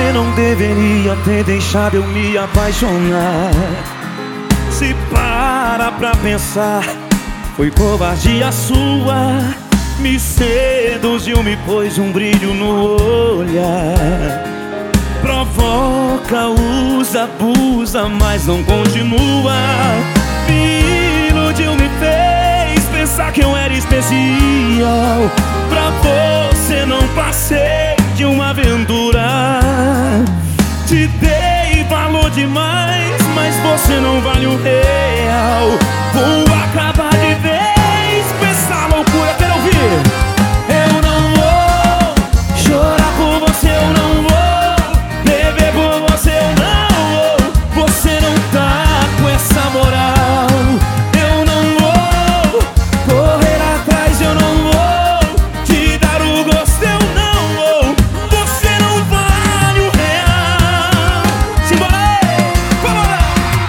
Você não deveria ter deixado eu me apaixonar. Se para pra pensar, foi covardia sua. Me seduziu, me pôs um brilho no olhar. Provoca, usa, abusa, mas não continua. Me iludiu, me fez pensar que eu era especial. Pra você não passei de uma aventura. Te dei valor demais, mas você não vale o real. Vou acabar de vez com essa loucura. Quero ouvir. Eu não vou chorar por você, eu não vou beber por você, eu não vou. Você não tá com essa moral. Eu não vou correr atrás, eu não vou te dar o gosto, eu não vou. Você não vale o real. Simbora aí, vamos lá.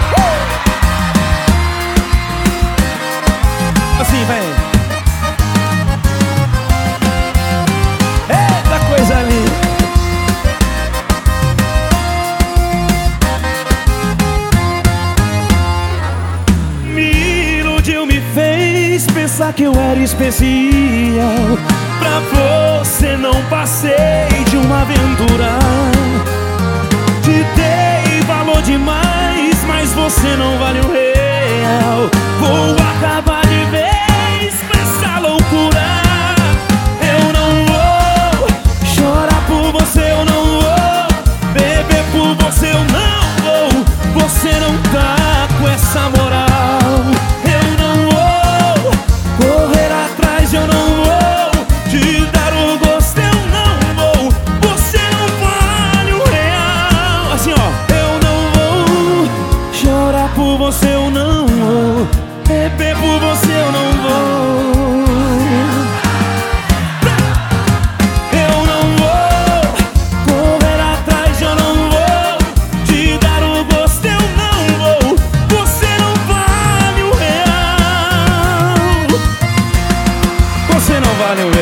Assim, vem. Eita coisa linda. Me iludiu, me fez pensar que eu era especial. Pra você não passei de uma aventura. Te dei valor demais, mas você não vale o real. Vou acabar de vez com essa loucura. Eu não vou chorar por você, eu não vou beber por você, eu não vou. Você não tá com essa moral. Eu não vou correr atrás, eu não vou te dar o gosto, eu não vou. Você não vale o real. Assim ó, eu não vou chorar por você, eu não vou beber por você, eu não vou. Eu não vou correr atrás, eu não vou te dar o gosto, eu não vou. Você não vale o real. Você não vale o real.